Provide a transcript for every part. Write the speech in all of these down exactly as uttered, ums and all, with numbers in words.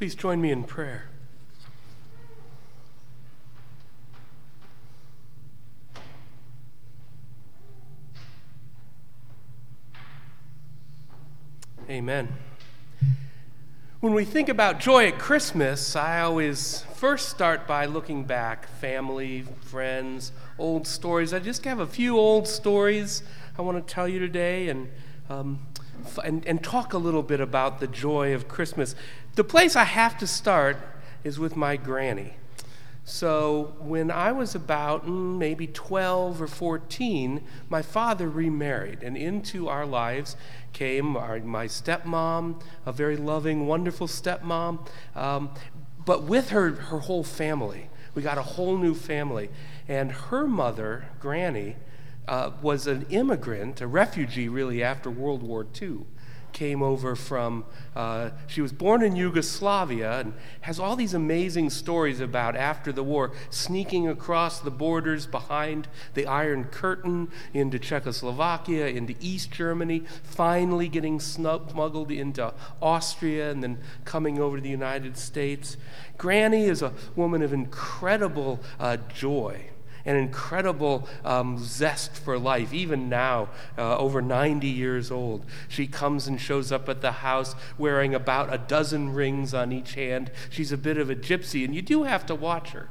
Please join me in prayer. Amen. When we think about joy at Christmas, I always first start by looking back, family, friends, old stories. I just have a few old stories I want to tell you today and, um, and, and talk a little bit about the joy of Christmas. The place I have to start is with my granny. So when I was about mm, maybe twelve or fourteen, my father remarried, and into our lives came our, my stepmom, a very loving, wonderful stepmom, um, but with her, her whole family. We got a whole new family. And her mother, Granny, uh, was an immigrant, a refugee really after World War Two. Came over from, uh, she was born in Yugoslavia and has all these amazing stories about after the war, sneaking across the borders behind the Iron Curtain into Czechoslovakia, into East Germany, finally getting smuggled into Austria and then coming over to the United States. Granny is a woman of incredible uh, joy. An incredible um, zest for life. Even now, uh, over ninety years old, she comes and shows up at the house wearing about a dozen rings on each hand. She's a bit of a gypsy, and you do have to watch her.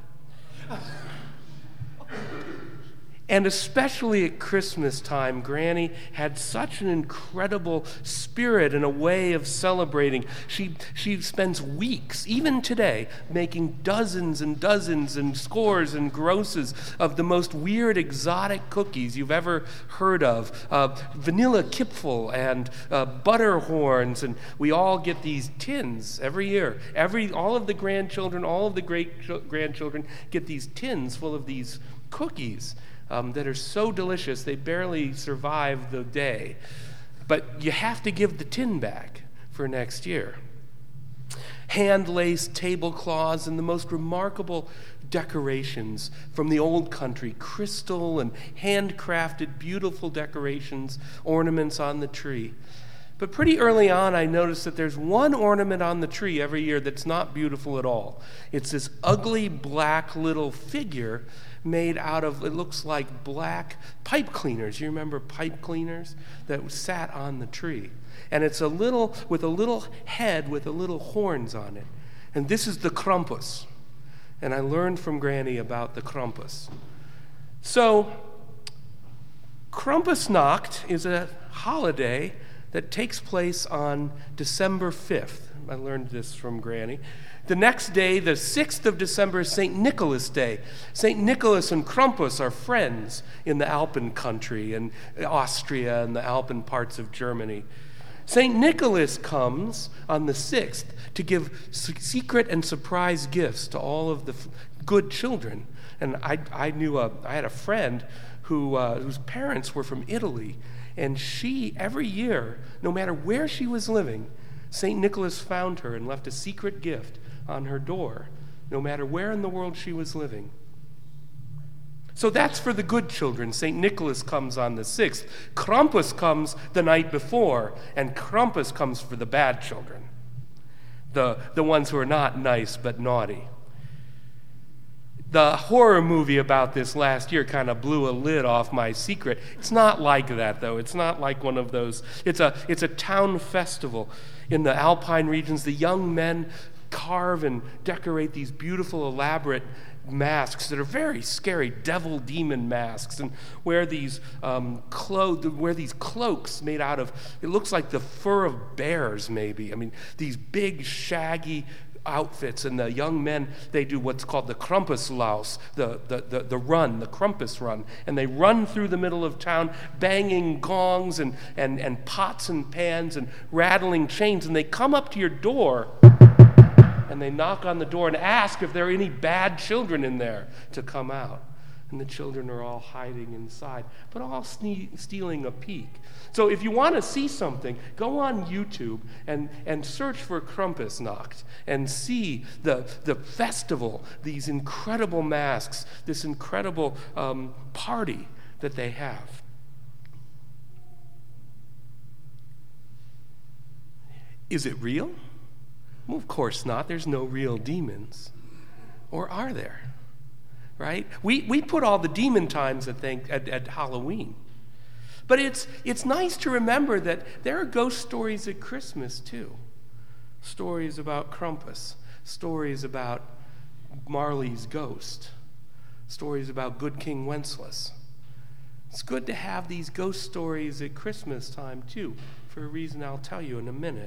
And especially at Christmas time, Granny had such an incredible spirit and a way of celebrating. She, she spends weeks, even today, making dozens and dozens and scores and grosses of the most weird, exotic cookies you've ever heard of. Uh, vanilla Kipfel and uh, butter horns, and we all get these tins every year. Every, all of the grandchildren, all of the great-grandchildren get these tins full of these cookies. Um, that are so delicious they barely survive the day. But you have to give the tin back for next year. Hand-laced tablecloths and the most remarkable decorations from the old country, crystal and handcrafted beautiful decorations, ornaments on the tree. But pretty early on, I noticed that there's one ornament on the tree every year that's not beautiful at all. It's this ugly black little figure made out of, it looks like black pipe cleaners. You remember pipe cleaners that sat on the tree? And it's a little, with a little head with a little horns on it. And this is the Krampus. And I learned from Granny about the Krampus. So, Krampusnacht is a holiday that takes place on December fifth. I learned this from Granny. The next day, the sixth of December, is Saint Nicholas Day. Saint Nicholas and Krampus are friends in the Alpen country and Austria and the Alpen parts of Germany. Saint Nicholas comes on the sixth to give secret and surprise gifts to all of the good children. And I, I knew a, I had a friend who uh, whose parents were from Italy, and she, every year, no matter where she was living, Saint Nicholas found her and left a secret gift on her door, no matter where in the world she was living. So that's for the good children. Saint Nicholas comes on the sixth. Krampus comes the night before, and Krampus comes for the bad children, the, the ones who are not nice but naughty. The horror movie about this last year kind of blew a lid off my secret. It's not like that, though. It's not like one of those. It's a, it's a town festival in the Alpine regions. The young men carve and decorate these beautiful, elaborate masks that are very scary, devil demon masks, and wear these um, clo- wear these cloaks made out of, it looks like the fur of bears, maybe. I mean, these big, shaggy outfits, and the young men, they do what's called the Krampuslaus, the, the, the, the run, the Krampus run, and they run through the middle of town, banging gongs and, and, and pots and pans and rattling chains, and they come up to your door and they knock on the door and ask if there are any bad children in there to come out. And the children are all hiding inside, but all sne- stealing a peek. So if you want to see something, go on YouTube and, and search for Krampusnacht and see the, the festival, these incredible masks, this incredible um, party that they have. Is it real? Well, of course not. There's no real demons. Or are there? Right? We, we put all the demon times, I think, at, at Halloween. But it's, it's nice to remember that there are ghost stories at Christmas, too. Stories about Krampus. Stories about Marley's ghost. Stories about Good King Wenceslas. It's good to have these ghost stories at Christmas time, too, for a reason I'll tell you in a minute.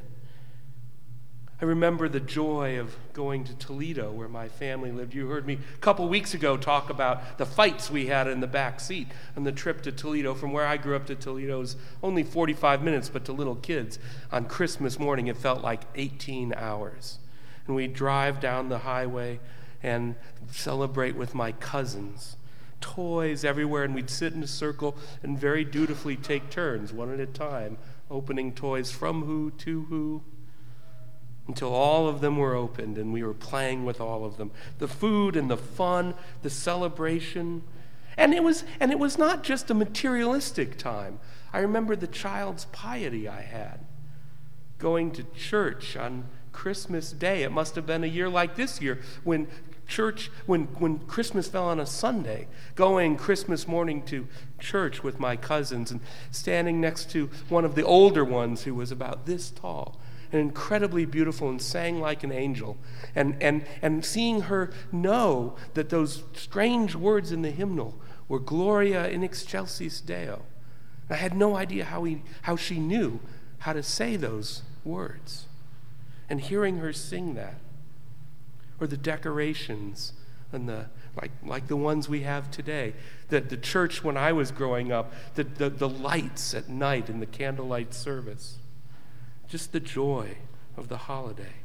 I remember the joy of going to Toledo, where my family lived. You heard me a couple weeks ago talk about the fights we had in the back seat on the trip to Toledo. From where I grew up to Toledo is only forty-five minutes, but to little kids, on Christmas morning, it felt like eighteen hours. And we'd drive down the highway and celebrate with my cousins. Toys everywhere, and we'd sit in a circle and very dutifully take turns, one at a time, opening toys from who to who, until all of them were opened and we were playing with all of them. The food and the fun, the celebration. And it was and it was not just a materialistic time. I remember the child's piety I had. Going to church on Christmas Day. It must have been a year like this year when church, when, when Christmas fell on a Sunday. Going Christmas morning to church with my cousins and standing next to one of the older ones who was about this tall. And incredibly beautiful and sang like an angel. And, and, and seeing her know that those strange words in the hymnal were Gloria in excelsis Deo. I had no idea how, he, how she knew how to say those words. And hearing her sing that, or the decorations, and the like, like the ones we have today, that the church when I was growing up, the, the, the lights at night in the candlelight service. Just the joy of the holiday.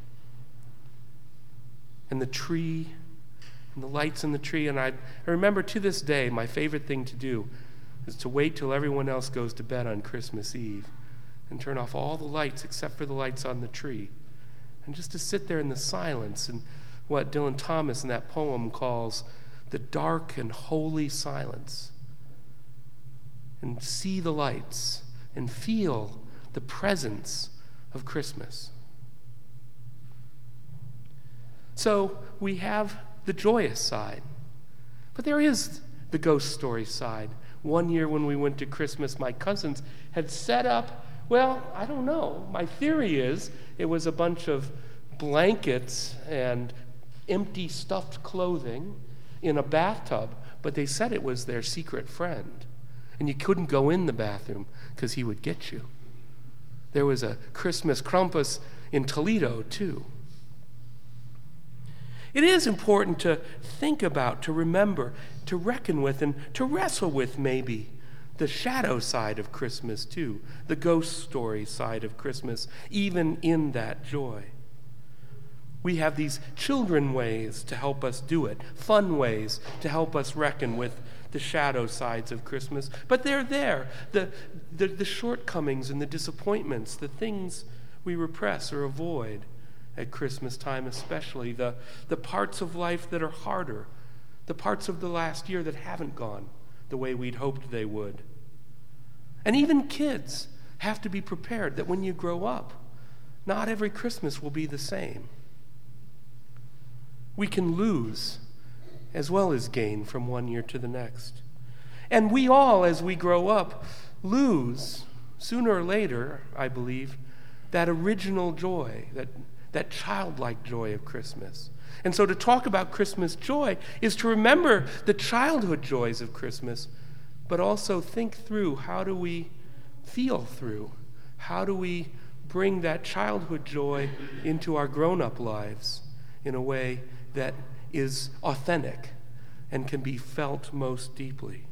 And the tree, and the lights in the tree. And I, I remember to this day, my favorite thing to do is to wait till everyone else goes to bed on Christmas Eve and turn off all the lights except for the lights on the tree. And just to sit there in the silence and what Dylan Thomas in that poem calls the dark and holy silence. And see the lights and feel the presence of Christmas. So we have the joyous side, but there is the ghost story side. One year when we went to Christmas, my cousins had set up, well, I don't know. My theory is it was a bunch of blankets and empty stuffed clothing in a bathtub, but they said it was their secret friend. And you couldn't go in the bathroom because he would get you. There was a Christmas Krampus in Toledo, too. It is important to think about, to remember, to reckon with, and to wrestle with, maybe, the shadow side of Christmas, too, the ghost story side of Christmas, even in that joy. We have these children ways to help us do it, fun ways to help us reckon with the shadow sides of Christmas. But they're there, the, the, the shortcomings and the disappointments, the things we repress or avoid at Christmas time especially, the, the parts of life that are harder, the parts of the last year that haven't gone the way we'd hoped they would. And even kids have to be prepared that when you grow up, not every Christmas will be the same. We can lose as well as gain from one year to the next. And we all, as we grow up, lose, sooner or later, I believe, that original joy, that, that childlike joy of Christmas. And so to talk about Christmas joy is to remember the childhood joys of Christmas, but also think through, how do we feel through? How do we bring that childhood joy into our grown-up lives in a way that is authentic and can be felt most deeply?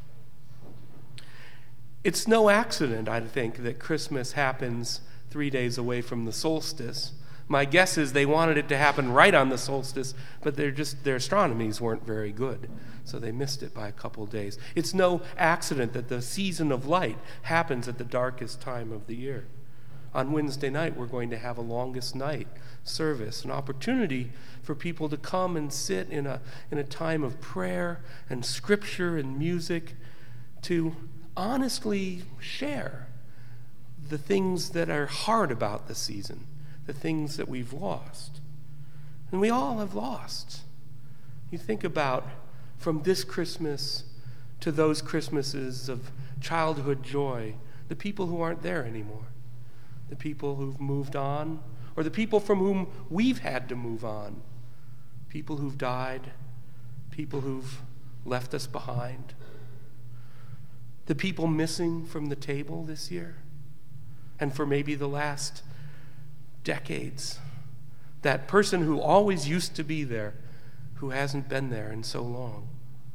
It's no accident, I think, that Christmas happens three days away from the solstice. My guess is they wanted it to happen right on the solstice, but they're just their astronomies weren't very good, so they missed it by a couple days. It's no accident that the season of light happens at the darkest time of the year. On Wednesday night, we're going to have a longest night service, an opportunity for people to come and sit in a in a time of prayer and scripture and music, to honestly share the things that are hard about the season, the things that we've lost. And we all have lost. You think about from this Christmas to those Christmases of childhood joy, the people who aren't there anymore, the people who've moved on, or the people from whom we've had to move on, people who've died, people who've left us behind, the people missing from the table this year, and for maybe the last decades, that person who always used to be there, who hasn't been there in so long.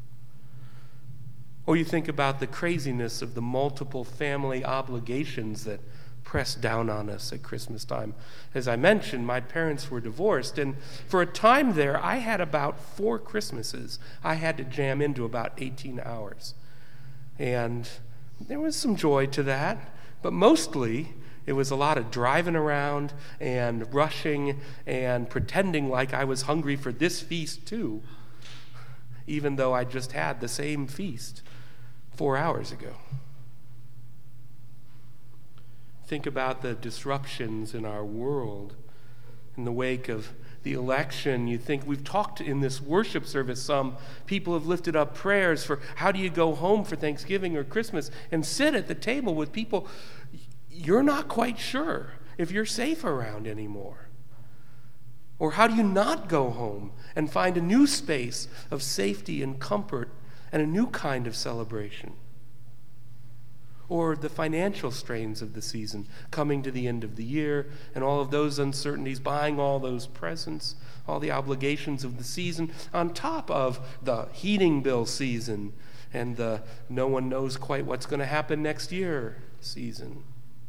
Or you think about the craziness of the multiple family obligations that press down on us at Christmas time. As I mentioned, my parents were divorced, and for a time there, I had about four Christmases I had to jam into about eighteen hours. And there was some joy to that, but mostly it was a lot of driving around and rushing and pretending like I was hungry for this feast too, even though I just had the same feast four hours ago. Think about the disruptions in our world in the wake of the election. You think we've talked in this worship service, some people have lifted up prayers for how do you go home for Thanksgiving or Christmas and sit at the table with people you're not quite sure if you're safe around anymore. Or how do you not go home and find a new space of safety and comfort and a new kind of celebration? Or the financial strains of the season, coming to the end of the year, and all of those uncertainties, buying all those presents, all the obligations of the season, on top of the heating bill season and the no one knows quite what's going to happen next year season.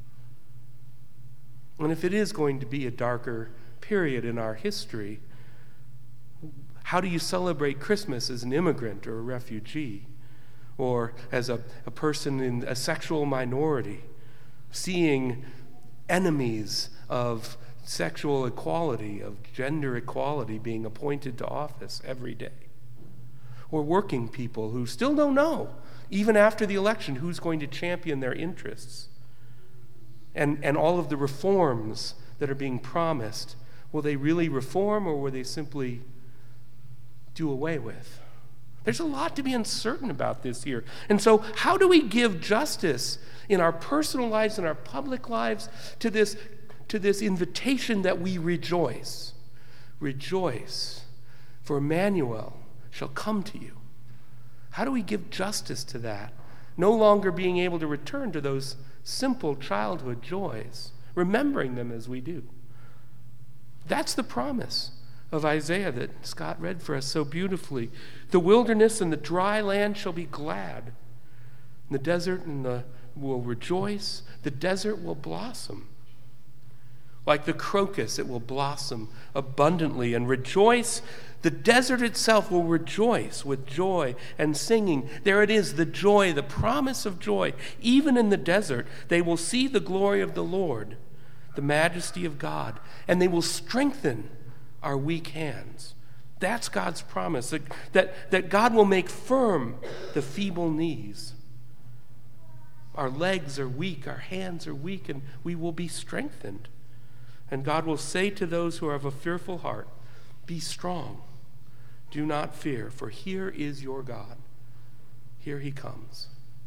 And if it is going to be a darker period in our history, how do you celebrate Christmas as an immigrant or a refugee? Or as a, a person in a sexual minority, seeing enemies of sexual equality, of gender equality being appointed to office every day? Or working people who still don't know, even after the election, who's going to champion their interests? And, and all of the reforms that are being promised, will they really reform or will they simply do away with? There's a lot to be uncertain about this year. And so how do we give justice in our personal lives and our public lives to this, to this invitation that we rejoice? Rejoice, for Emmanuel shall come to you. How do we give justice to that? No longer being able to return to those simple childhood joys, remembering them as we do. That's the promise of Isaiah that Scott read for us so beautifully. The wilderness and the dry land shall be glad. The desert and the will rejoice. The desert will blossom. Like the crocus, it will blossom abundantly and rejoice. The desert itself will rejoice with joy and singing. There it is, the joy, the promise of joy. Even in the desert, they will see the glory of the Lord, the majesty of God, and they will strengthen our weak hands. That's God's promise, that, that, that God will make firm the feeble knees. Our legs are weak, our hands are weak, and we will be strengthened. And God will say to those who are of a fearful heart, be strong, do not fear, for here is your God. Here he comes.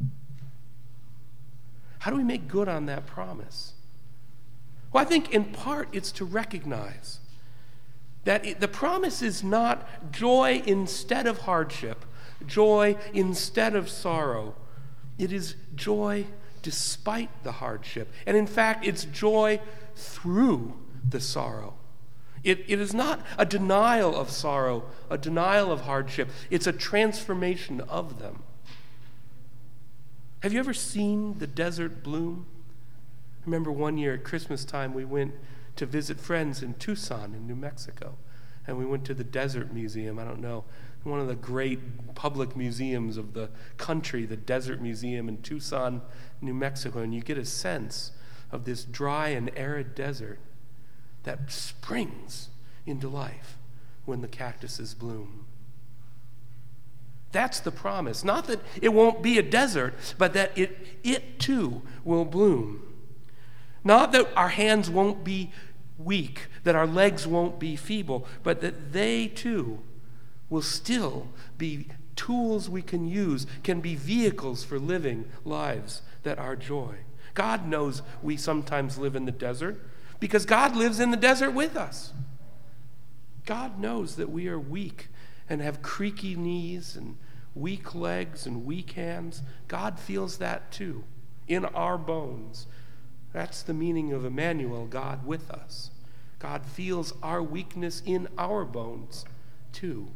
How do we make good on that promise? Well, I think in part it's to recognize that it, the promise is not joy instead of hardship, joy instead of sorrow. It is joy despite the hardship. And in fact, it's joy through the sorrow. It, it is not a denial of sorrow, a denial of hardship. It's a transformation of them. Have you ever seen the desert bloom? I remember one year at Christmas time we went to visit friends in Tucson in New Mexico. And we went to the Desert Museum, I don't know, one of the great public museums of the country, the Desert Museum in Tucson, New Mexico. And you get a sense of this dry and arid desert that springs into life when the cactuses bloom. That's the promise. Not that it won't be a desert, but that it, it too will bloom. Not that our hands won't be weak, that our legs won't be feeble, but that they too will still be tools we can use, can be vehicles for living lives that are joy. God knows we sometimes live in the desert because God lives in the desert with us. God knows that we are weak and have creaky knees and weak legs and weak hands. God feels that too in our bones. That's the meaning of Emmanuel, God with us. God feels our weakness in our bones too.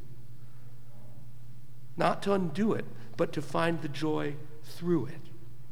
Not to undo it, but to find the joy through it.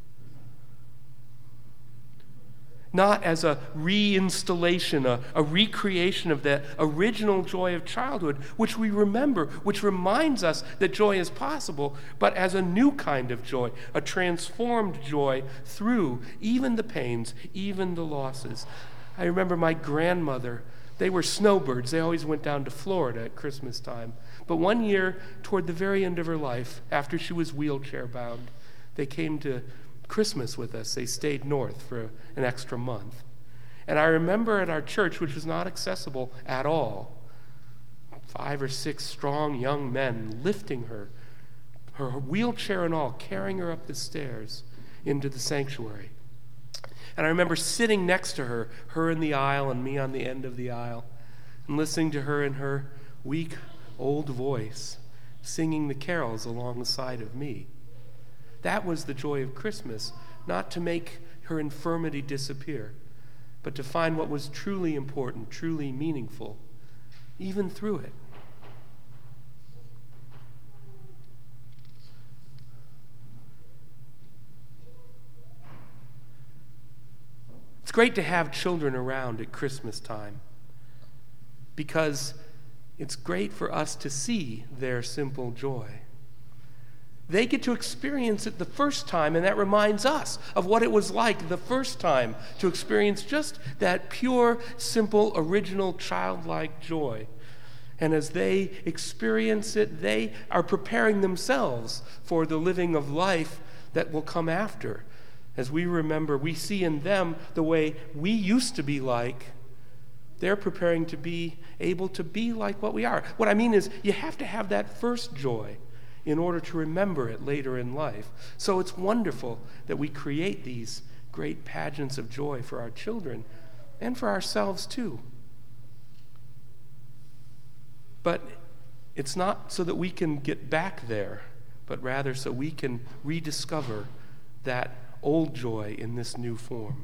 Not as a reinstallation, a, a recreation of that original joy of childhood, which we remember, which reminds us that joy is possible, but as a new kind of joy, a transformed joy through even the pains, even the losses. I remember my grandmother, they were snowbirds. They always went down to Florida at Christmas time. But one year, toward the very end of her life, after she was wheelchair bound, they came to Christmas with us. They stayed north for an extra month. And I remember at our church, which was not accessible at all, five or six strong young men lifting her, her wheelchair and all, carrying her up the stairs into the sanctuary. And I remember sitting next to her, her in the aisle and me on the end of the aisle, and listening to her in her weak old voice, singing the carols alongside of me. That was the joy of Christmas, not to make her infirmity disappear, but to find what was truly important, truly meaningful, even through it. It's great to have children around at Christmas time because it's great for us to see their simple joy. They get to experience it the first time, and that reminds us of what it was like the first time to experience just that pure, simple, original, childlike joy. And as they experience it, they are preparing themselves for the living of life that will come after. As we remember, we see in them the way we used to be like. They're preparing to be able to be like what we are. What I mean is, you have to have that first joy in order to remember it later in life. So it's wonderful that we create these great pageants of joy for our children and for ourselves too. But it's not so that we can get back there, but rather so we can rediscover that old joy in this new form.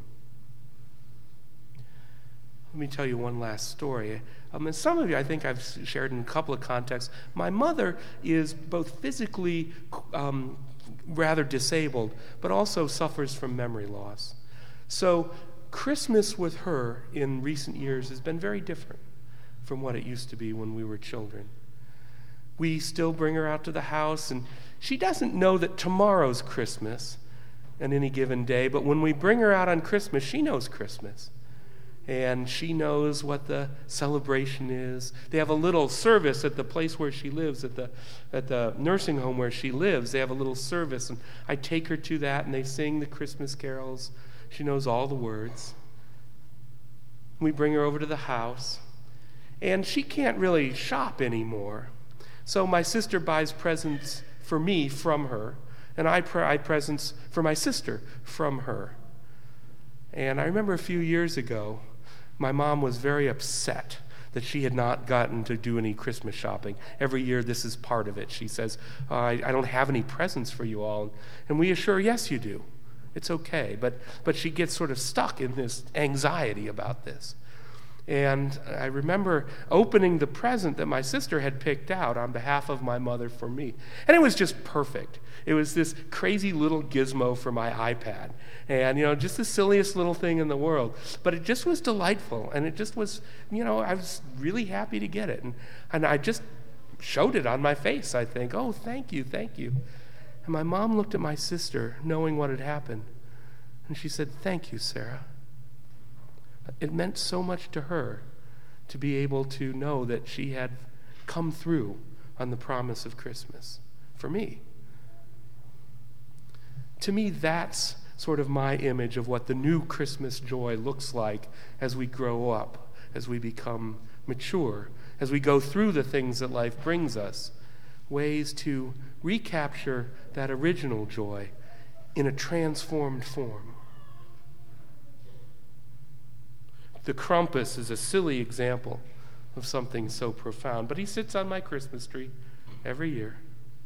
Let me tell you one last story. Um, and some of you, I think I've shared in a couple of contexts. My mother is both physically um, rather disabled, but also suffers from memory loss. So Christmas with her in recent years has been very different from what it used to be when we were children. We still bring her out to the house, and she doesn't know that tomorrow's Christmas on any given day, but when we bring her out on Christmas, she knows Christmas. And she knows what the celebration is. They have a little service at the place where she lives, at the at the nursing home where she lives. They have a little service, and I take her to that, and they sing the Christmas carols. She knows all the words. We bring her over to the house, and she can't really shop anymore. So my sister buys presents for me from her, and I buy presents for my sister from her. And I remember a few years ago, my mom was very upset that she had not gotten to do any Christmas shopping. Every year, this is part of it. She says, oh, I, I don't have any presents for you all. And we assure, yes, you do. It's okay. But, but she gets sort of stuck in this anxiety about this. And I remember opening the present that my sister had picked out on behalf of my mother for me. And it was just perfect. It was this crazy little gizmo for my iPad. And, you know, just the silliest little thing in the world. But it just was delightful. And it just was, you know, I was really happy to get it. And, and I just showed it on my face, I think. Oh, thank you, thank you. And my mom looked at my sister, knowing what had happened. And she said, thank you, Sarah. It meant so much to her to be able to know that she had come through on the promise of Christmas for me. To me, that's sort of my image of what the new Christmas joy looks like as we grow up. as we become mature, as we go through the things that life brings us, ways to recapture that original joy in a transformed form. The Krampus is a silly example of something so profound, but he sits on my Christmas tree every year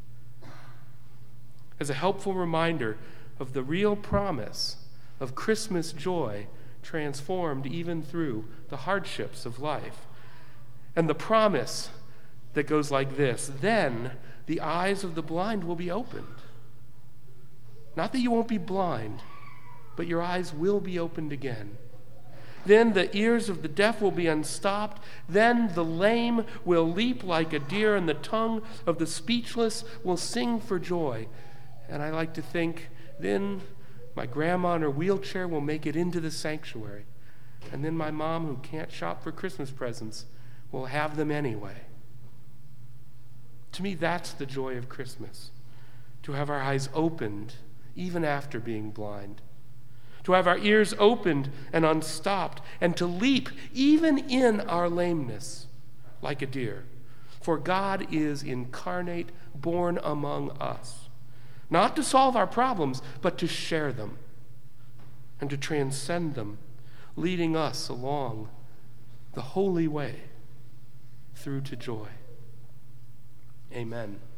as a helpful reminder of the real promise of Christmas joy transformed even through the hardships of life. And the promise that goes like this: then the eyes of the blind will be opened. Not that you won't be blind, but your eyes will be opened again. Then the ears of the deaf will be unstopped. Then the lame will leap like a deer, and the tongue of the speechless will sing for joy. And I like to think, then my grandma in her wheelchair will make it into the sanctuary. And then my mom, who can't shop for Christmas presents, will have them anyway. To me, that's the joy of Christmas, to have our eyes opened even after being blind, to have our ears opened and unstopped, and to leap even in our lameness like a deer. For God is incarnate, born among us, not to solve our problems, but to share them and to transcend them, leading us along the holy way through to joy. Amen.